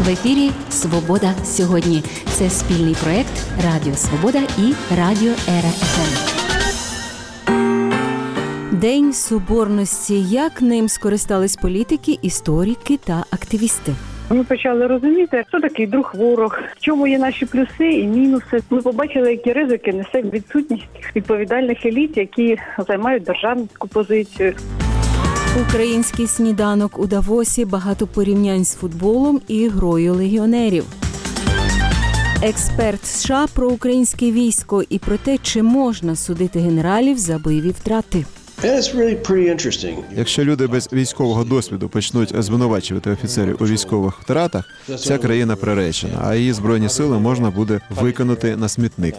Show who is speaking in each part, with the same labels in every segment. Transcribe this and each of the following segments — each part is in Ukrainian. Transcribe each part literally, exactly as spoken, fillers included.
Speaker 1: В ефірі «Свобода сьогодні». Це спільний проєкт Радіо Свобода і Радіо Ера еф ем. День Соборності. Як ним скористались політики, історики та активісти?
Speaker 2: Ми почали розуміти, хто такий друг-ворог, в чому є наші плюси і мінуси. Ми побачили, які ризики несе відсутність відповідальних еліт, які займають державницьку позицію.
Speaker 1: Український сніданок у Давосі, багато порівнянь з футболом і грою легіонерів. Експерт США про українське військо і про те, чи можна судити генералів за бойові втрати.
Speaker 3: Якщо люди без військового досвіду почнуть звинувачувати офіцерів у військових втратах, вся країна приречена, а її збройні сили можна буде викинути на смітник.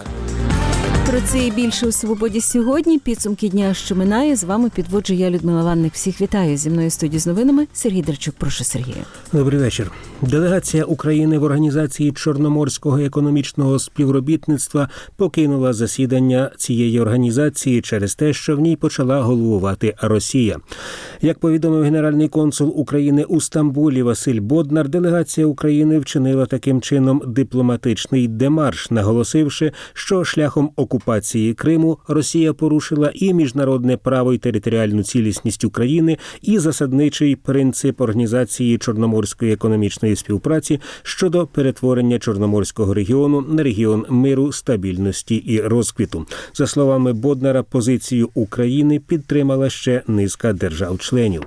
Speaker 1: Про це і більше у «Свободі сьогодні». Підсумки дня, що минає. З вами підводжу я, Людмила Ванник. Всіх вітаю. Зі мною в студії з новинами Сергій Драчук. Прошу, Сергію.
Speaker 4: Добрий вечір. Делегація України в Організації Чорноморського економічного співробітництва покинула засідання цієї організації через те, що в ній почала головувати Росія. Як повідомив генеральний консул України у Стамбулі Василь Боднар, делегація України вчинила таким чином дипломатичний демарш, наголосивши, що шляхом окупації Криму Росія порушила і міжнародне право і територіальну цілісність України, і засадничий принцип Організації Чорноморської економічної співпраці щодо перетворення Чорноморського регіону на регіон миру, стабільності і розквіту. За словами Боднара, позицію України підтримала ще низка держав-членів.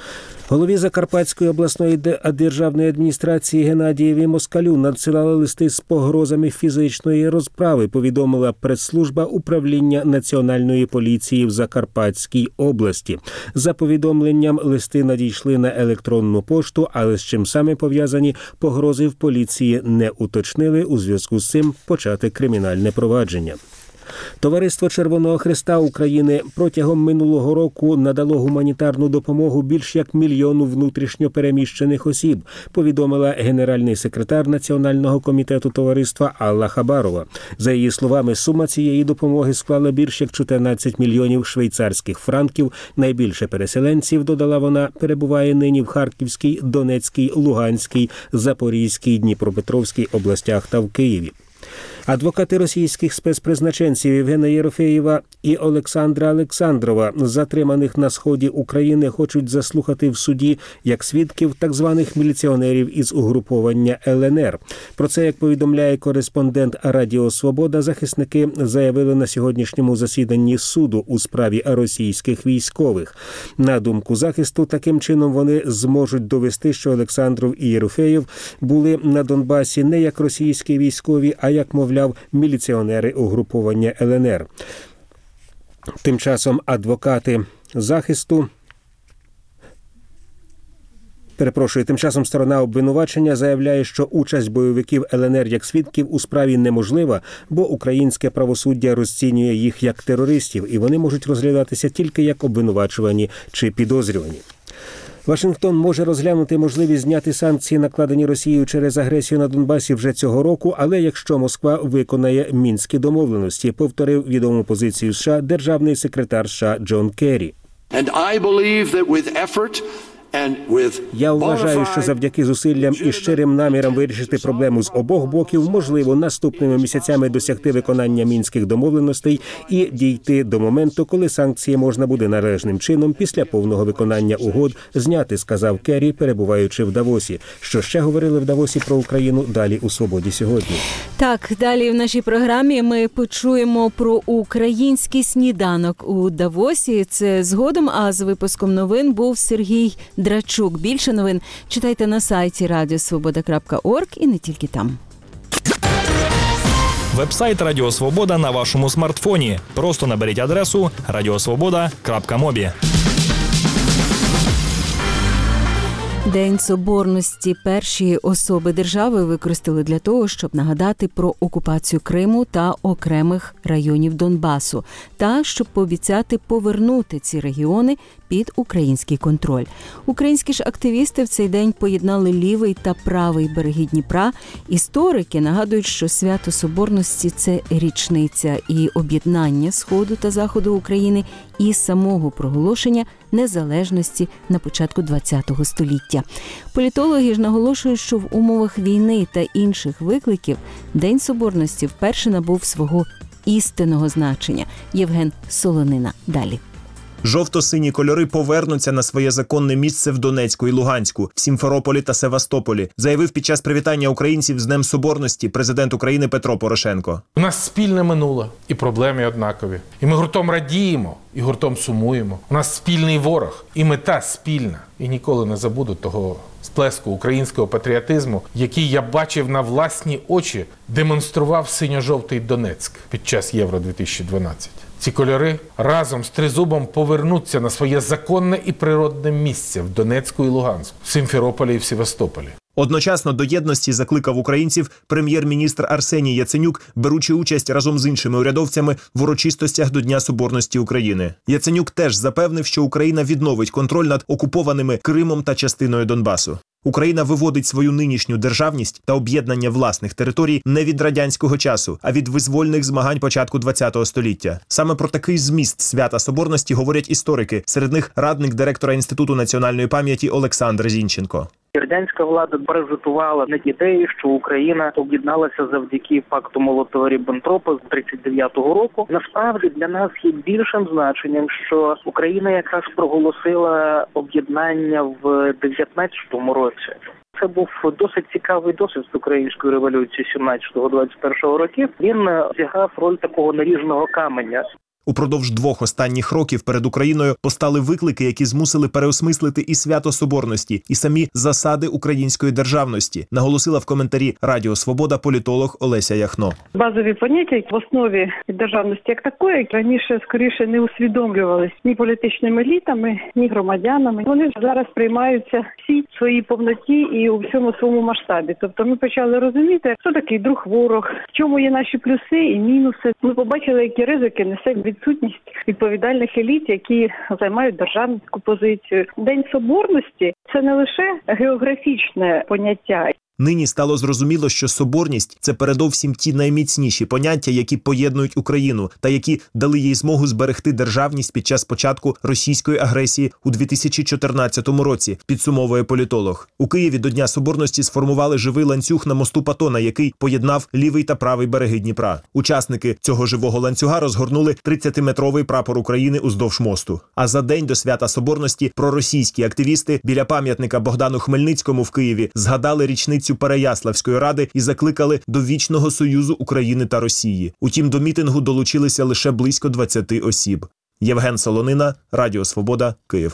Speaker 4: Голові Закарпатської обласної державної адміністрації Геннадієві Москалю надсилали листи з погрозами фізичної розправи, повідомила прес-служба управління Національної поліції в Закарпатській області. За повідомленням, листи надійшли на електронну пошту, але з чим саме пов'язані погрози в поліції не уточнили, у зв'язку з цим почати кримінальне провадження. Товариство Червоного Хреста України протягом минулого року надало гуманітарну допомогу більш як мільйону внутрішньо переміщених осіб, повідомила генеральний секретар Національного комітету товариства Алла Хабарова. За її словами, сума цієї допомоги склала більш як чотирнадцять мільйонів швейцарських франків. Найбільше переселенців, додала вона, перебуває нині в Харківській, Донецькій, Луганській, Запорізькій, Дніпропетровській областях та в Києві. Адвокати російських спецпризначенців Євгена Єрофеєва і Олександра Олександрова, затриманих на сході України, хочуть заслухати в суді як свідків так званих міліціонерів із угруповання ел ен ер. Про це, як повідомляє кореспондент Радіо Свобода, захисники заявили на сьогоднішньому засіданні суду у справі російських військових. На думку захисту, таким чином вони зможуть довести, що Олександров і Єрофеєв були на Донбасі не як російські військові, а як, мовляв, міліціонери угруповання ел ен ер. Тим часом адвокати захисту Перепрошую, тим часом сторона обвинувачення заявляє, що участь бойовиків ел ен ер як свідків у справі неможлива, бо українське правосуддя розцінює їх як терористів, і вони можуть розглядатися тільки як обвинувачувані чи підозрювані. Вашингтон може розглянути можливість зняти санкції, накладені Росією через агресію на Донбасі вже цього року, але якщо Москва виконає Мінські домовленості, повторив відому позицію США державний секретар США Джон Керрі.
Speaker 5: And I believe that with effort
Speaker 4: Я вважаю, що завдяки зусиллям і щирим намірам вирішити проблему з обох боків можливо наступними місяцями досягти виконання мінських домовленостей і дійти до моменту, коли санкції можна буде належним чином після повного виконання угод зняти, сказав Керрі, перебуваючи в Давосі. Що ще говорили в Давосі про Україну, далі у «Свободі сьогодні».
Speaker 1: Так, далі в нашій програмі ми почуємо про український сніданок у Давосі. Це згодом, а з випуском новин був Сергій Драчук. Більше новин читайте на сайті радіо свобода крапка орг і не тільки там.
Speaker 6: Вебсайт Радіо Свобода на вашому смартфоні. Просто наберіть адресу радіосвобода крапка мобі.
Speaker 1: День Соборності перші особи держави використали для того, щоб нагадати про окупацію Криму та окремих районів Донбасу, та щоб пообіцяти повернути ці регіони під український контроль. Українські ж активісти в цей день поєднали лівий та правий береги Дніпра. Історики нагадують, що свято Соборності – це річниця і об'єднання Сходу та Заходу України і самого проголошення незалежності на початку ХХ століття. Політологи ж наголошують, що в умовах війни та інших викликів День Соборності вперше набув свого істинного значення. Євген Солонина далі.
Speaker 7: Жовто-сині кольори повернуться на своє законне місце в Донецьку і Луганську, в Сімферополі та Севастополі, заявив під час привітання українців з Днем Соборності президент України Петро Порошенко.
Speaker 8: У нас спільне минуле і проблеми однакові. І ми гуртом радіємо, і гуртом сумуємо. У нас спільний ворог, і мета спільна. І ніколи не забуду того сплеску українського патріотизму, який я бачив на власні очі, демонстрував синьо-жовтий Донецьк під час Євро дві тисячі дванадцять. Ці кольори разом з тризубом повернуться на своє законне і природне місце в Донецьку і Луганську, в Сімферополі і в Севастополі.
Speaker 7: Одночасно до єдності закликав українців прем'єр-міністр Арсеній Яценюк, беручи участь разом з іншими урядовцями в урочистостях до Дня Соборності України. Яценюк теж запевнив, що Україна відновить контроль над окупованими Кримом та частиною Донбасу. Україна виводить свою нинішню державність та об'єднання власних територій не від радянського часу, а від визвольних змагань початку ХХ століття. Саме про такий зміст свята Соборності говорять історики, серед них радник директора Інституту національної пам'яті Олександр Зінченко.
Speaker 9: Радянська влада паразитувала на ідеї, що Україна об'єдналася завдяки пакту Молотова-Ріббентропа з тридцять дев'ятого року. Насправді для нас є більшим значенням, що Україна якраз проголосила об'єднання в дев'ятнадцятому році. Це був досить цікавий досвід з української революції сімнадцятого-двадцять першого років. Він зіграв роль такого наріжного каменя.
Speaker 7: Упродовж двох останніх років перед Україною постали виклики, які змусили переосмислити і свято Соборності, і самі засади української державності, наголосила в коментарі Радіо Свобода політолог Олеся Яхно.
Speaker 2: Базові поняття в основі державності як такої раніше, скоріше, не усвідомлювались ні політичними елітами, ні громадянами. Вони зараз приймаються всі в своїй повноті і у всьому своєму масштабі. Тобто ми почали розуміти, хто такий друг-ворог, в чому є наші плюси і мінуси. Ми побачили, які ризики несе відсутність відповідальних еліт, які займають державницьку позицію. День Соборності – це не лише географічне поняття.
Speaker 7: Нині стало зрозуміло, що соборність – це передовсім ті найміцніші поняття, які поєднують Україну та які дали їй змогу зберегти державність під час початку російської агресії у дві тисячі чотирнадцятому році, підсумовує політолог. У Києві до Дня Соборності сформували живий ланцюг на мосту Патона, який поєднав лівий та правий береги Дніпра. Учасники цього живого ланцюга розгорнули тридцятиметровий прапор України уздовж мосту. А за день до свята Соборності проросійські активісти біля пам'ятника Богдану Хмельницькому в Києві згадали річницю Переяславської ради і закликали до вічного союзу України та Росії. Утім, до мітингу долучилися лише близько двадцяти осіб. Євген Солонина, Радіо Свобода, Київ.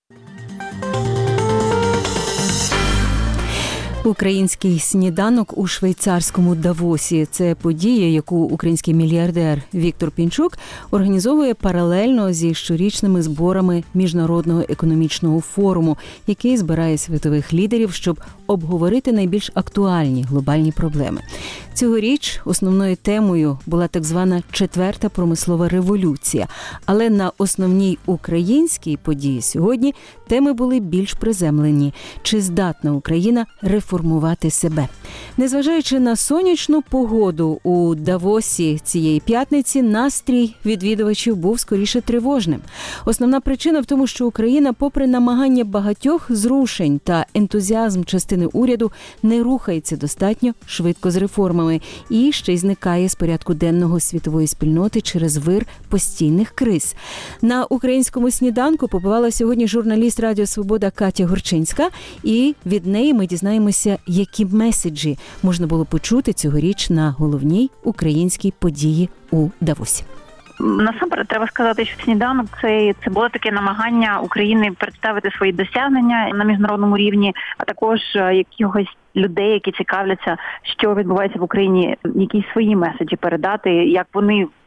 Speaker 1: Український сніданок у швейцарському Давосі – це подія, яку український мільярдер Віктор Пінчук організовує паралельно зі щорічними зборами Міжнародного економічного форуму, який збирає світових лідерів, щоб обговорити найбільш актуальні глобальні проблеми. Цьогоріч основною темою була так звана четверта промислова революція. Але на основній українській події сьогодні теми були більш приземлені. Чи здатна Україна реформувати себе? Незважаючи на сонячну погоду у Давосі цієї п'ятниці, настрій відвідувачів був скоріше тривожним. Основна причина в тому, що Україна, попри намагання багатьох зрушень та ентузіазм частини уряду, не рухається достатньо швидко з реформами і ще й зникає з порядку денного світової спільноти через вир постійних криз. На українському сніданку побувала сьогодні журналіст Радіо Свобода Катя Горчинська, і від неї ми дізнаємося, які меседжі можна було почути цьогоріч на головній українській події у Давосі.
Speaker 10: Насамперед треба сказати, що сніданок це, це було таке намагання України представити свої досягнення на міжнародному рівні, а також якихось людей, які цікавляться, що відбувається в Україні, якісь свої меседжі передати, як вони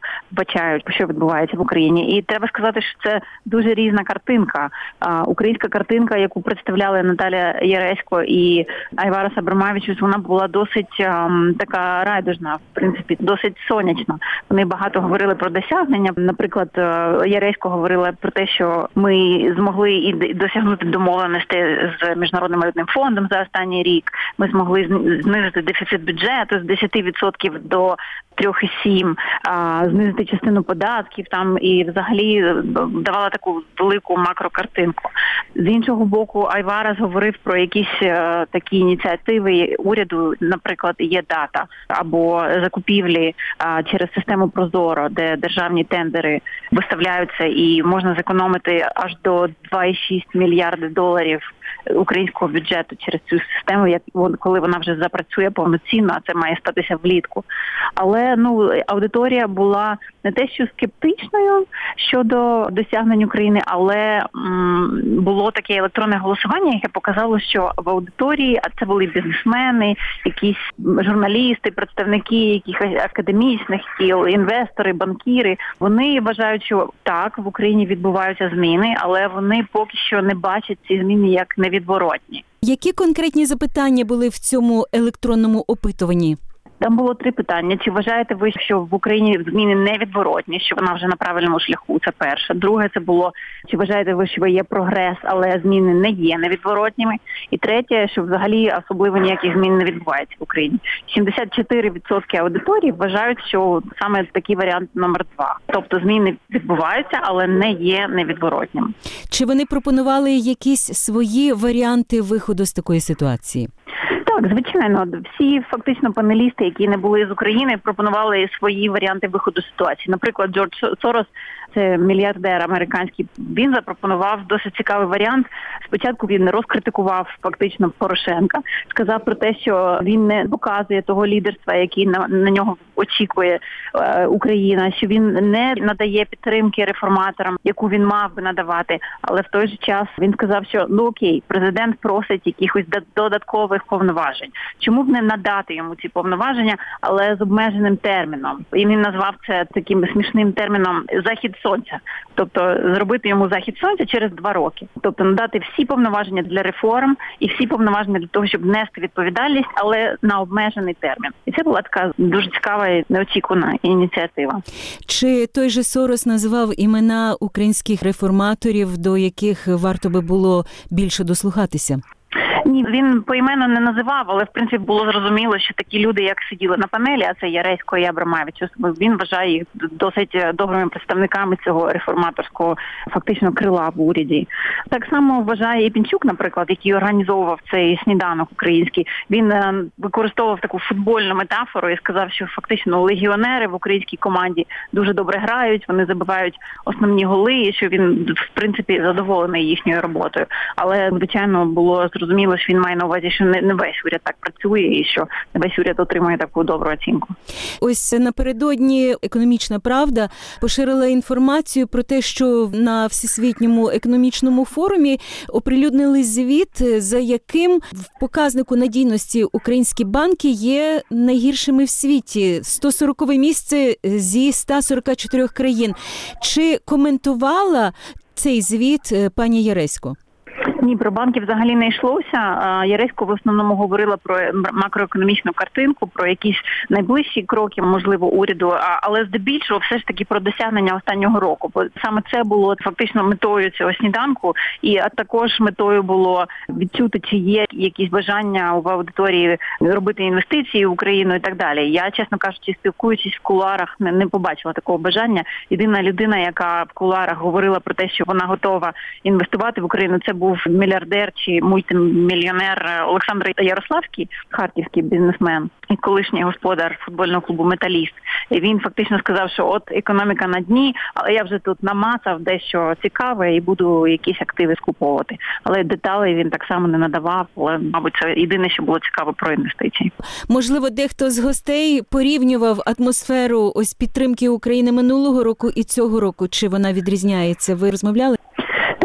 Speaker 10: вбачають, що відбувається в Україні. І треба сказати, що це дуже різна картинка. А, українська картинка, яку представляли Наталя Яресько і Айварас Абромавичус, вона була досить а, така райдужна, в принципі, досить сонячна. Вони багато говорили про досягнення. Наприклад, Яресько говорила про те, що ми змогли і досягнути домовленості з Міжнародним валютним фондом за останній рік. Ми змогли знизити дефіцит бюджету з десять відсотків до три цілих сім відсотка, знизити частину податків там і взагалі давала таку велику макрокартинку. З іншого боку, Айварас говорив про якісь такі ініціативи уряду, наприклад, є дата або закупівлі через систему Прозоро, де державні тендери виставляються і можна зекономити аж до два цілих шість мільярди доларів українського бюджету через цю систему, як коли вона вже запрацює повноцінно, а це має статися влітку. Але ну аудиторія була не те, що скептичною щодо досягнень України, але м, було таке електронне голосування, яке показало, що в аудиторії, а це були бізнесмени, якісь журналісти, представники якихось академічних кіл, інвестори, банкіри, вони вважають, що так, в Україні відбуваються зміни, але вони поки що не бачать ці зміни як невідворотні.
Speaker 1: Які конкретні запитання були в цьому електронному опитуванні?
Speaker 10: Там було три питання. Чи вважаєте ви, що в Україні зміни невідворотні, що вона вже на правильному шляху? Це перше. Друге, це було, чи вважаєте ви, що є прогрес, але зміни не є невідворотніми? І третє, що взагалі особливо ніяких змін не відбувається в Україні. сімдесят чотири відсотки аудиторії вважають, що саме такий варіант номер два. Тобто зміни відбуваються, але не є невідворотніми.
Speaker 1: Чи вони пропонували якісь свої варіанти виходу з такої ситуації?
Speaker 10: Так, звичайно. Всі фактично панелісти, які не були з України, пропонували свої варіанти виходу з ситуації. Наприклад, Джордж Сорос, це мільярдер американський, він запропонував досить цікавий варіант. Спочатку він розкритикував фактично Порошенка, сказав про те, що він не показує того лідерства, який на, на нього очікує е, Україна, що він не надає підтримки реформаторам, яку він мав би надавати. Але в той же час він сказав, що ну окей, президент просить якихось додаткових повноважень. Чому б не надати йому ці повноваження, але з обмеженим терміном? І він назвав це таким смішним терміном «захід сонця». Тобто зробити йому захід сонця через два роки. Тобто надати всі повноваження для реформ і всі повноваження для того, щоб нести відповідальність, але на обмежений термін. І це була така дуже цікава і неочікувана ініціатива.
Speaker 1: Чи той же Сорос називав імена українських реформаторів, до яких варто би було більше дослухатися?
Speaker 10: Ні, він поіменно не називав, але в принципі було зрозуміло, що такі люди, як сиділи на панелі, а це Яресько і Абромавичус, він вважає їх досить добрими представниками цього реформаторського фактично крила в уряді. Так само вважає і Пінчук, наприклад, який організовував цей сніданок український. Він використовував таку футбольну метафору і сказав, що фактично легіонери в українській команді дуже добре грають, вони забивають основні голи, і що він в принципі задоволений їхньою роботою. Але звичайно було зрозуміло, що він має на увазі, що не, не весь уряд так працює і що не весь уряд отримує таку добру оцінку.
Speaker 1: Ось напередодні «Економічна правда» поширила інформацію про те, що на Всесвітньому економічному форумі оприлюднили звіт, за яким в показнику надійності українські банки є найгіршими в світі. сто сорокове місце зі ста сорока чотирьох країн. Чи коментувала цей звіт пані Яресько?
Speaker 10: Ні, про банки взагалі не йшлося. Яресько в основному говорила про макроекономічну картинку, про якісь найближчі кроки, можливо, уряду, але здебільшого все ж таки про досягнення останнього року. Бо саме це було фактично метою цього сніданку, і також метою було відчути, чи є якісь бажання в аудиторії робити інвестиції в Україну і так далі. Я, чесно кажучи, спілкуючись в кулуарах, не, не побачила такого бажання. Єдина людина, яка в кулуарах говорила про те, що вона готова інвестувати в Україну, це був мільярдер чи мультимільйонер Олександр Ярославський, харківський бізнесмен і колишній господар футбольного клубу «Металіст». І він фактично сказав, що от економіка на дні, але я вже тут намацав дещо цікаве і буду якісь активи скуповувати. Але деталей він так само не надавав, але, мабуть, це єдине, що було цікаво про інвестиції.
Speaker 1: Можливо, дехто з гостей порівнював атмосферу ось підтримки України минулого року і цього року. Чи вона відрізняється? Ви розмовляли?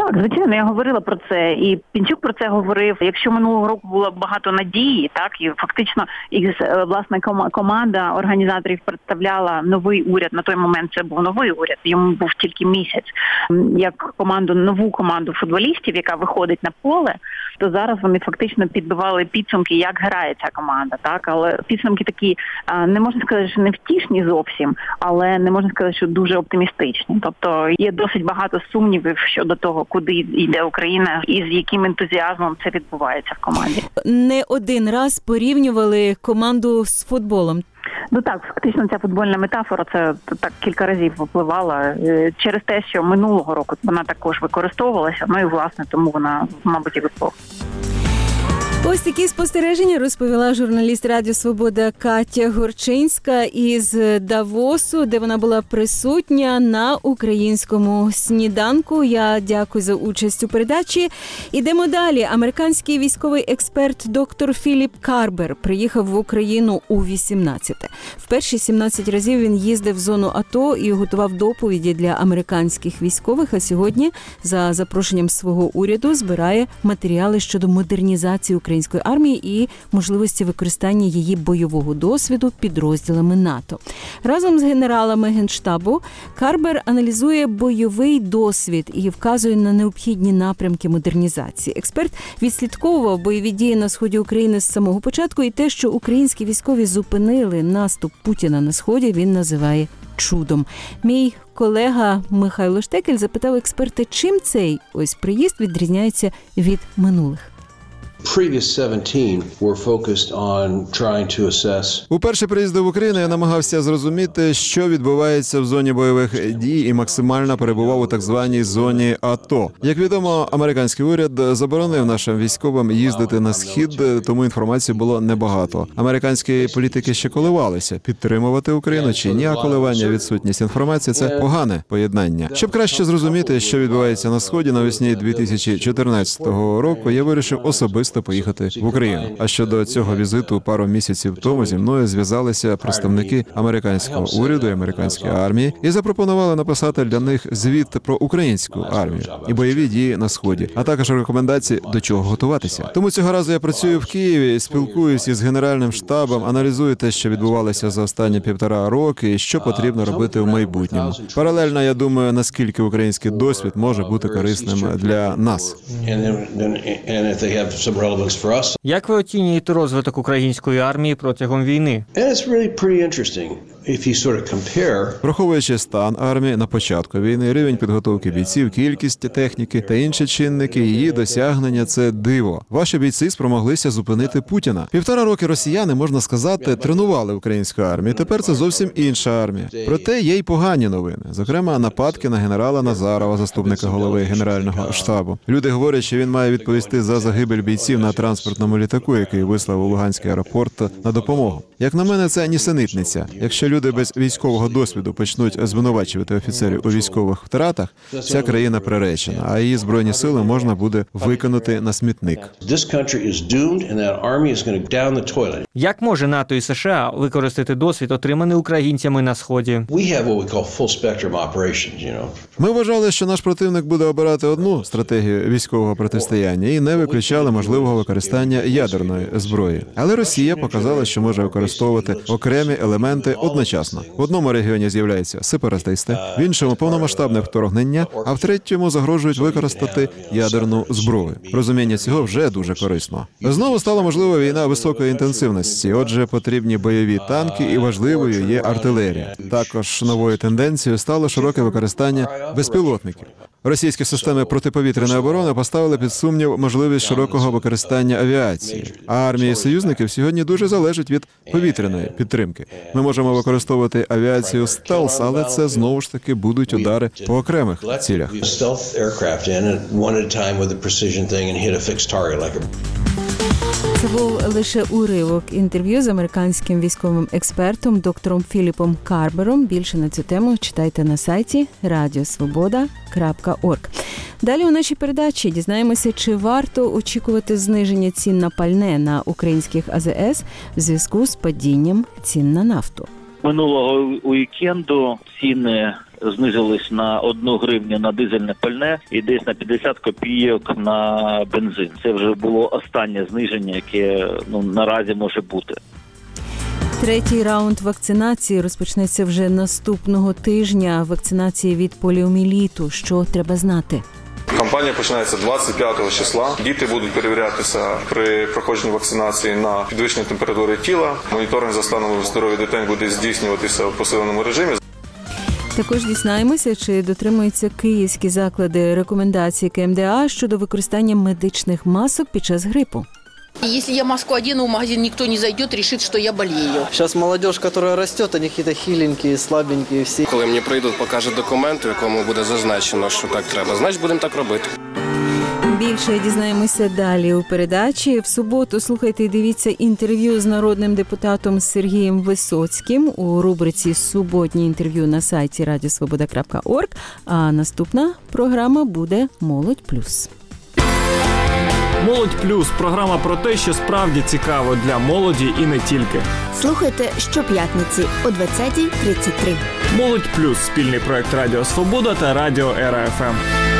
Speaker 10: Так, звичайно, я говорила про це, і Пінчук про це говорив. Якщо минулого року було багато надії, так, і фактично і власне команда організаторів представляла новий уряд. На той момент це був новий уряд, йому був тільки місяць, як команду, нову команду футболістів, яка виходить на поле, то зараз вони фактично підбивали підсумки, як грає ця команда, так, але підсумки такі, не можна сказати, що не втішні зовсім, але не можна сказати, що дуже оптимістичні. Тобто є досить багато сумнівів щодо того, куди йде Україна і з яким ентузіазмом це відбувається в команді.
Speaker 1: Не один раз порівнювали команду з футболом.
Speaker 10: Ну так, фактично ця футбольна метафора, це так кілька разів випливала через те, що минулого року вона також використовувалася, ну і власне тому вона, мабуть, і випала.
Speaker 1: Ось такі спостереження розповіла журналіст Радіо Свобода Катя Горчинська із Давосу, де вона була присутня на українському сніданку. Я дякую за участь у передачі. Ідемо далі. Американський військовий експерт доктор Філіп Карбер приїхав в Україну у вісімнадцяте. В перші сімнадцять разів він їздив в зону АТО і готував доповіді для американських військових, а сьогодні за запрошенням свого уряду збирає матеріали щодо модернізації української армії і можливості використання її бойового досвіду підрозділами НАТО. Разом з генералами Генштабу Карбер аналізує бойовий досвід і вказує на необхідні напрямки модернізації. Експерт відслідковував бойові дії на сході України з самого початку, і те, що українські військові зупинили наступ Путіна на сході, він називає чудом. Мій колега Михайло Штекель запитав експерта, чим цей ось приїзд відрізняється від минулих.
Speaker 3: У перші приїзди в Україну я намагався зрозуміти, що відбувається в зоні бойових дій, і максимально перебував у так званій зоні АТО. Як відомо, американський уряд заборонив нашим військовим їздити на схід, тому інформації було небагато. Американські політики ще коливалися, підтримувати Україну чи ні, а коливання, відсутність інформації – це погане поєднання. Щоб краще зрозуміти, що відбувається на сході, навесні дві тисячі чотирнадцятого року я вирішив особисто поїхати в Україну. А щодо цього візиту пару місяців тому зі мною зв'язалися представники американського уряду і американської армії і запропонували написати для них звіт про українську армію і бойові дії на сході, а також рекомендації, до чого готуватися. Тому цього разу я працюю в Києві, спілкуюся із Генеральним штабом, аналізую те, що відбувалося за останні півтора роки і що потрібно робити в майбутньому. Паралельно я думаю, наскільки український досвід може бути корисним для нас.
Speaker 11: Як ви оцінюєте розвиток української армії протягом війни?
Speaker 3: Враховуючи стан армії на початку війни, рівень підготовки бійців, кількість техніки та інші чинники, її досягнення – це диво. Ваші бійці спромоглися зупинити Путіна. Півтора роки росіяни, можна сказати, тренували українську армію. Тепер це зовсім інша армія. Проте є й погані новини. Зокрема, нападки на генерала Назарова, заступника голови Генерального штабу. Люди говорять, що він має відповісти за загибель бійців на транспортному літаку, який вислав у Луганський аеропорт на допомогу. Як на мене, це нісенітниця. Якщо люди без військового досвіду почнуть звинувачувати офіцерів у військових втратах, ця країна приречена, а її збройні сили можна буде викинути на смітник.
Speaker 11: Як може НАТО і США використати досвід, отриманий українцями на Сході?
Speaker 3: Ми вважали, що наш противник буде обирати одну стратегію військового протистояння і не виключали можливого використання ядерної зброї. Але Росія показала, що може використовувати окремі елементи одночасно. В одному регіоні з'являються сепаратисти, в іншому повномасштабне вторгнення, а в третьому загрожують використати ядерну зброю. Розуміння цього вже дуже корисно. Знову стала можлива війна високої інтенсивності, отже, потрібні бойові танки і важливою є артилерія. Також новою тенденцією стало широке використання безпілотників. Російські системи протиповітряної оборони поставили під сумнів можливість широкого використання авіації. А армії союзників сьогодні дуже залежать від повітряної підтримки. Ми можемо використовувати авіацію стелс, але це знову ж таки будуть удари по окремих цілях.
Speaker 1: Це був лише уривок інтерв'ю з американським військовим експертом доктором Філіпом Карбером. Більше на цю тему читайте на сайті радіо свобода крапка орг. Далі у нашій передачі дізнаємося, чи варто очікувати зниження цін на пальне на українських А З С в зв'язку з падінням цін на нафту.
Speaker 12: Минулого уікенду ціни знизились на одну гривню на дизельне пальне і десь на п'ятдесят копійок на бензин. Це вже було останнє зниження, яке ну наразі може бути.
Speaker 1: Третій раунд вакцинації розпочнеться вже наступного тижня. Вакцинації від поліомієліту. Що треба знати?
Speaker 13: Кампанія починається двадцять п'ятого числа. Діти будуть перевірятися при проходженні вакцинації на підвищення температури тіла. Моніторинг за станом здоров'я дітей буде здійснюватися в посиленому режимі.
Speaker 1: Також дізнаємося, чи дотримуються київські заклади рекомендацій ка ем де а щодо використання медичних масок під час грипу.
Speaker 14: Если я маску одену, в магазин никто не зайдет, решит, что я болею.
Speaker 15: Сейчас молодежь, которая растет, они какие-то хиленькие, слабенькие всі.
Speaker 16: Коли мені прийдуть, покажуть документ, у якому буде зазначено, що так треба, значить будемо так робити.
Speaker 1: Більше дізнаємося далі у передачі. В суботу слухайте і дивіться інтерв'ю з народним депутатом Сергієм Висоцьким у рубриці «Суботні інтерв'ю» на сайті радіо свобода крапка орг. А наступна програма буде «Молодь плюс».
Speaker 17: «Молодь плюс» – програма про те, що справді цікаво для молоді і не тільки.
Speaker 18: Слухайте щоп'ятниці о двадцятій тридцять три.
Speaker 17: «Молодь плюс» – спільний проект Радіо Свобода та Радіо Ера еф ем.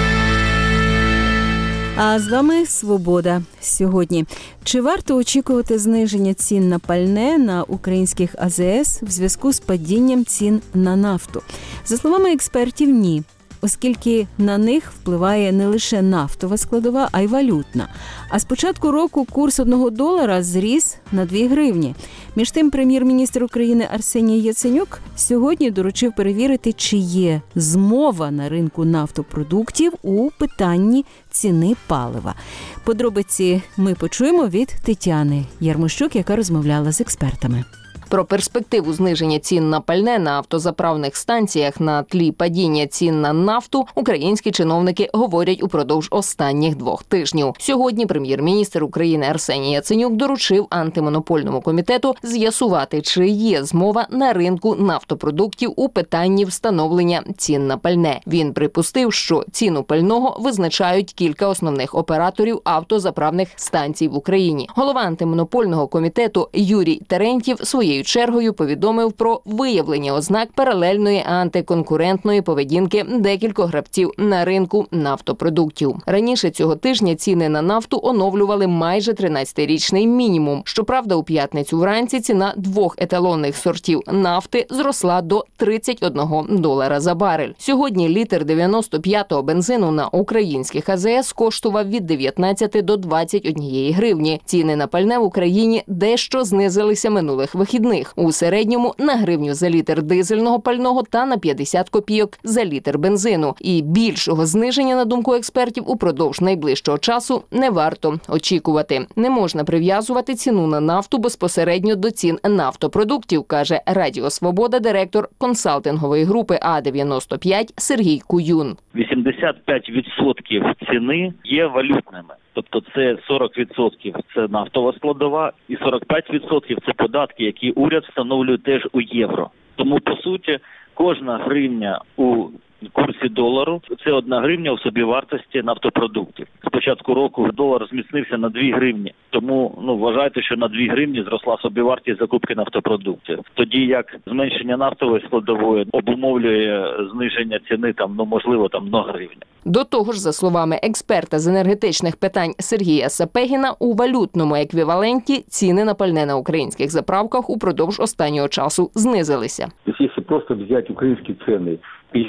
Speaker 1: А з вами «Свобода» сьогодні. Чи варто очікувати зниження цін на пальне на українських а зе ес в зв'язку з падінням цін на нафту? За словами експертів, ні. Оскільки на них впливає не лише нафтова складова, а й валютна. А з початку року курс одного долара зріс на дві гривні. Між тим, прем'єр-міністр України Арсеній Яценюк сьогодні доручив перевірити, чи є змова на ринку нафтопродуктів у питанні ціни палива. Подробиці ми почуємо від Тетяни Ярмощук, яка розмовляла з експертами.
Speaker 19: Про перспективу зниження цін на пальне на автозаправних станціях на тлі падіння цін на нафту українські чиновники говорять упродовж останніх двох тижнів. Сьогодні прем'єр-міністр України Арсеній Яценюк доручив антимонопольному комітету з'ясувати, чи є змова на ринку нафтопродуктів у питанні встановлення цін на пальне. Він припустив, що ціну пального визначають кілька основних операторів автозаправних станцій в Україні. Голова антимонопольного комітету Юрій Терентьєв своєю чергою повідомив про виявлення ознак паралельної антиконкурентної поведінки декількох гравців на ринку нафтопродуктів. Раніше цього тижня ціни на нафту оновлювали майже тринадцятирічний мінімум. Щоправда, у п'ятницю вранці ціна двох еталонних сортів нафти зросла до тридцять одного долара за барель. Сьогодні літр дев'яносто п'ятого бензину на українських а зе ес коштував від дев'ятнадцяти до двадцяти однієї гривні. Ціни на пальне в Україні дещо знизилися минулих вихідних. У середньому на гривню за літр дизельного пального та на п'ятдесят копійок за літр бензину. І більшого зниження, на думку експертів, упродовж найближчого часу не варто очікувати. Не можна прив'язувати ціну на нафту безпосередньо до цін нафтопродуктів, каже Радіо Свобода директор консалтингової групи А дев'яносто п'ять Сергій Куюн.
Speaker 12: вісімдесят п'ять відсотків ціни є валютними. Тобто це сорок відсотків це нафтова складова і сорок п'ять відсотків це податки, які уряд встановлює теж у євро. Тому, по суті, кожна гривня у курсі долару – це одна гривня у собівартості нафтопродуктів. З початку року долар зміцнився на дві гривні. Тому ну вважайте, що на дві гривні зросла собівартість закупки нафтопродуктів. Тоді як зменшення нафтової складової обумовлює зниження ціни там, ну можливо, там на гривні.
Speaker 19: До того ж, за словами експерта з енергетичних питань Сергія Сапегіна, у валютному еквіваленті ціни на пальне на українських заправках упродовж останнього часу знизилися.
Speaker 20: Якщо просто взяти українські ціни,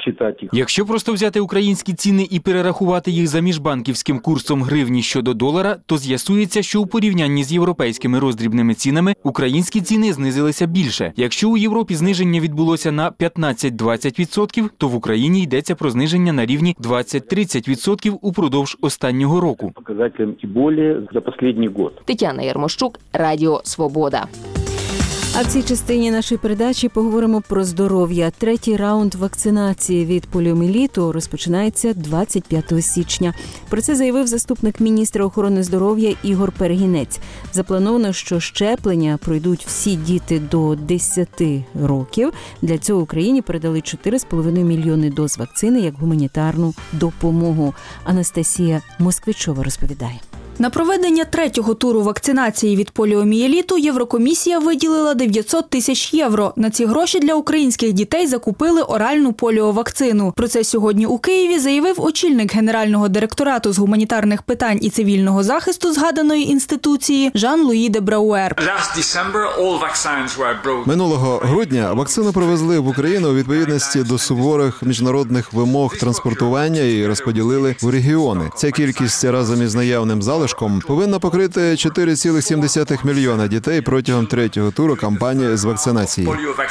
Speaker 21: Якщо просто взяти українські ціни і перерахувати їх за міжбанківським курсом гривні щодо долара, то з'ясується, що у порівнянні з європейськими роздрібними цінами українські ціни знизилися більше. Якщо у Європі зниження відбулося на п'ятнадцять-двадцять відсотків, то в Україні йдеться про зниження на рівні двадцять-тридцять відсотків упродовж останнього року.
Speaker 20: Показателем і більше за останній рік.
Speaker 19: Тетяна Ярмощук, Радіо Свобода.
Speaker 1: А в цій частині нашої передачі поговоримо про здоров'я. Третій раунд вакцинації від поліомієліту розпочинається двадцять п'ятого січня. Про це заявив заступник міністра охорони здоров'я Ігор Перегінець. Заплановано, що щеплення пройдуть всі діти до десяти років. Для цього Україні передали чотири з половиною мільйони доз вакцини як гуманітарну допомогу. Анастасія Москвичова розповідає.
Speaker 5: На проведення третього туру вакцинації від поліомієліту Єврокомісія виділила дев'ятсот тисяч євро. На ці гроші для українських дітей закупили оральну поліовакцину. Про це сьогодні у Києві заявив очільник Генерального директорату з гуманітарних питань і цивільного захисту згаданої інституції Жан-Луї де Брауер.
Speaker 3: Минулого грудня вакцину привезли в Україну у відповідності до суворих міжнародних вимог транспортування і розподілили в регіони. Ця кількість разом із наявним залишком повинна покрити чотири цілих сім десятих мільйона дітей протягом третього туру кампанії з вакцинації.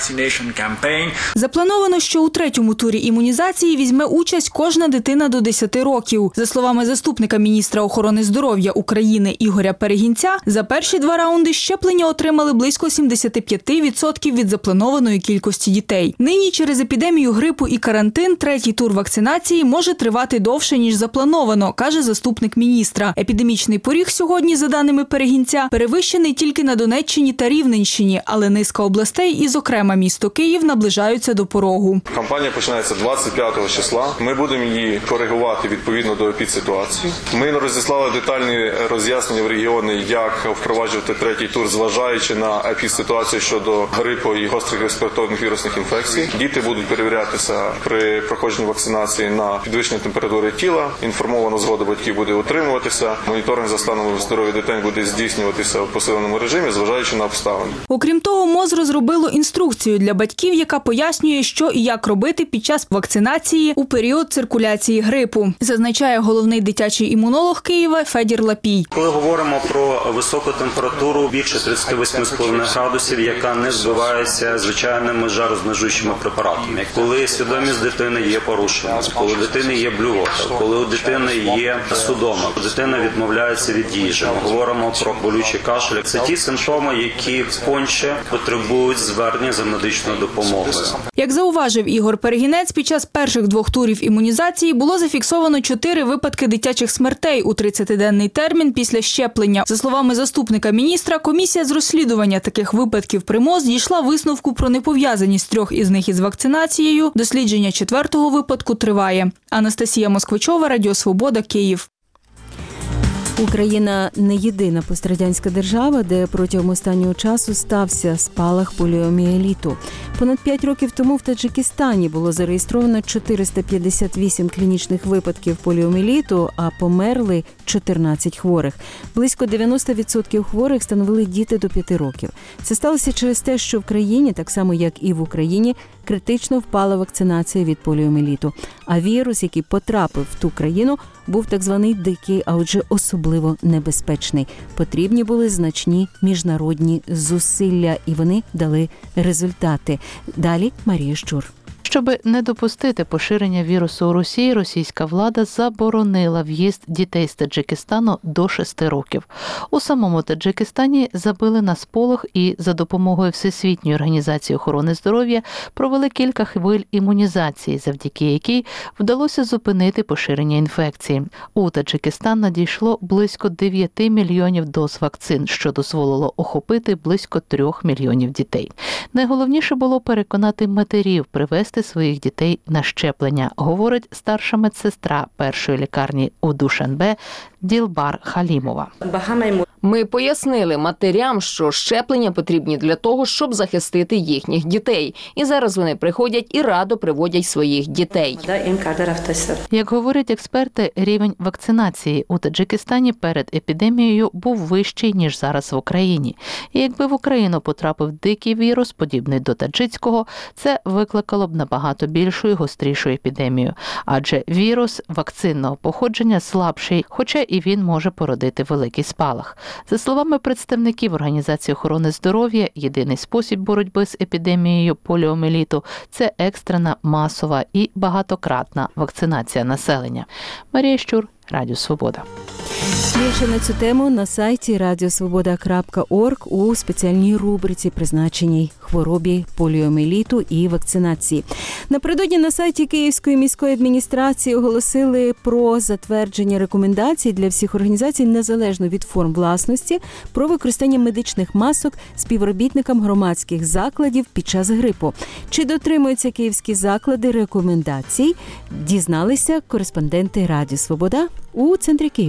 Speaker 5: Заплановано, що у третьому турі імунізації візьме участь кожна дитина до десяти років. За словами заступника міністра охорони здоров'я України Ігоря Перегінця, за перші два раунди щеплення отримали близько сімдесят п'ять відсотків від запланованої кількості дітей. Нині через епідемію грипу і карантин третій тур вакцинації може тривати довше, ніж заплановано, каже заступник міністра. Епідемічний поріг сьогодні, за даними Перегінця, перевищений тільки на Донеччині та Рівненщині, але низка областей і, зокрема, місто Київ наближаються до порогу.
Speaker 13: Кампанія починається двадцять п'ятого числа. Ми будемо її коригувати відповідно до епідситуації. Ми розіслали детальні роз'яснення в регіони, як впроваджувати третій тур, зважаючи на епідситуацію щодо грипу і гострих респіраторних вірусних інфекцій. Діти будуть перевірятися при проходженні вакцинації на підвищення температури тіла. Інформована згода батьків буде утримуватися. Моніторинг за станом здоров'я дитини буде здійснюватися в посиленому режимі, зважаючи на обставини.
Speaker 5: Окрім того, МОЗ розробило інструкцію для батьків, яка пояснює, що і як робити під час вакцинації у період циркуляції грипу, зазначає головний дитячий імунолог Києва Федір Лапій.
Speaker 22: Коли говоримо про високу температуру більше тридцять вісім цілих п'ять градусів, яка не збивається звичайними жарознижуючими препаратами, коли свідомість дитини є порушена, коли у дитини є блювота, коли у дитини є судома, дитина відмовляється від їжі. Ми говоримо про болючий кашель. Це ті симптоми, які конче потребують звернення за медичною допомогою.
Speaker 5: Як зауважив Ігор Перегінець, під час перших двох турів імунізації було зафіксовано чотири випадки дитячих смертей у тридцятиденний термін після щеплення. За словами заступника міністра, комісія з розслідування таких випадків при МОЗ дійшла висновку про непов'язаність трьох із них із вакцинацією. Дослідження четвертого випадку триває. Анастасія Москвичова, Радіо Свобода, Київ.
Speaker 1: Україна не єдина пострадянська держава, де протягом останнього часу стався спалах поліомієліту. Понад п'ять років тому в Таджикистані було зареєстровано чотириста п'ятдесят вісім клінічних випадків поліомієліту, а померли чотирнадцять хворих. Близько дев'яносто відсотків хворих становили діти до п'яти років. Це сталося через те, що в країні, так само як і в Україні, критично впала вакцинація від поліомієліту. А вірус, який потрапив в ту країну, був так званий дикий, а отже особливо небезпечний. Потрібні були значні міжнародні зусилля, і вони дали результати. Далі Марія Щур.
Speaker 23: Щоби не допустити поширення вірусу у Росії, російська влада заборонила в'їзд дітей з Таджикистану до шести років. У самому Таджикистані забили на сполох і за допомогою Всесвітньої організації охорони здоров'я провели кілька хвиль імунізації, завдяки якій вдалося зупинити поширення інфекції. У Таджикистан надійшло близько дев'яти мільйонів доз вакцин, що дозволило охопити близько трьох мільйонів дітей. Найголовніше було переконати матерів привести своїх дітей на щеплення, говорить старша медсестра першої лікарні у Душанбе Ділбар Халімова.
Speaker 19: Ми пояснили матерям, що щеплення потрібні для того, щоб захистити їхніх дітей. І зараз вони приходять і радо приводять своїх дітей.
Speaker 23: Як говорять експерти, рівень вакцинації у Таджикистані перед епідемією був вищий, ніж зараз в Україні. І якби в Україну потрапив дикий вірус, подібний до таджицького, це викликало б набагато більшу і гострішу епідемію. Адже вірус вакцинного походження слабший, хоча і він може породити великий спалах. За словами представників Організації охорони здоров'я, єдиний спосіб боротьби з епідемією поліомієліту – це екстрена, масова і багатократна вакцинація населення. Марія Щур, Радіо Свобода.
Speaker 1: Більше на цю тему на сайті радіосвобода крапка орг у спеціальній рубриці, призначеній хворобі поліомієліту і вакцинації. Напередодні на сайті Київської міської адміністрації оголосили про затвердження рекомендацій для всіх організацій, незалежно від форм власності, про використання медичних масок співробітникам громадських закладів під час грипу. Чи дотримуються київські заклади рекомендацій, дізналися кореспонденти Радіо Свобода у центрі Києва.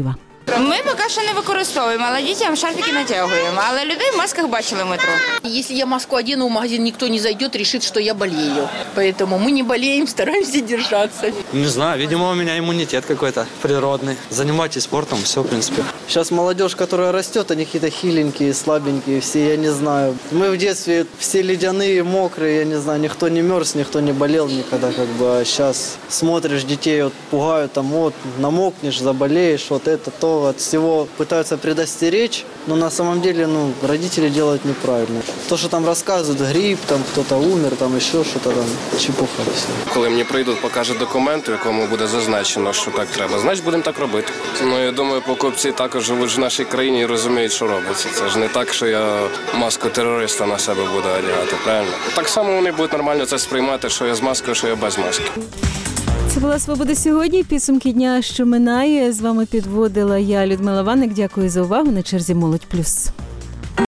Speaker 4: Ми поки що не використовуємо, але дітям шарфики натягуємо. Але людей в масках бачили в метро.
Speaker 14: Если я маску одену, в магазин никто не зайдет, решит, что я болею. Поэтому мы не болеем, стараемся держаться.
Speaker 6: Не знаю, видимо, у меня иммунитет какой-то природный. Занимайтесь спортом, все, в принципе.
Speaker 15: Сейчас молодежь, которая растет, они какие-то хиленькие, слабенькие все, я не знаю. Мы в детстве все ледяные, мокрые, я не знаю, никто не мерз, никто не болел никогда, как бы. А сейчас смотришь, детей вот пугают, там вот намокнешь, заболеешь, вот это, то, от всего пытаются предостеречь, но на самом деле, ну, родители делают неправильно. То, что там рассказывают, грипп, там кто-то умер, там еще что-то там, чепуха все.
Speaker 16: Коли мені прийдуть, покажуть документ, в якому буде зазначено, що так треба, значить будемо так робити. Ну, я думаю, покупці також живуть в нашій країні і розуміють, що робиться. Це ж не так, що я маску терориста на себе буду одягати, правильно? Так само вони будуть нормально це сприймати, що я з маскою, що я без маски.
Speaker 1: Це була «Свобода сьогодні». Підсумки дня, що минає. З вами підводила я, Людмила Ванник. Дякую за увагу. На черзі «Молодь плюс».